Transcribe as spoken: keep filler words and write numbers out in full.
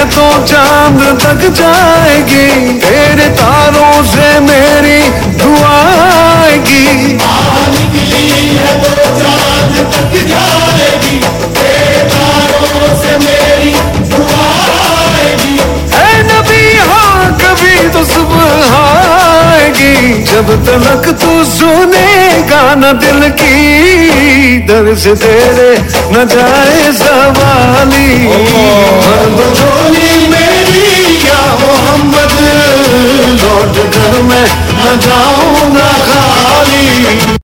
तो चांद तक जाएगी, तेरे तारों से मेरी दुआ आएगी। निकली है तो चांद तक जाएगी, तेरे तारों से मेरी दुआ आएगी। है नबी हाँ कभी तो सुबह आएगी, जब तलक तू सुनेगा न दिल की, दर से तेरे न जाए सवाल।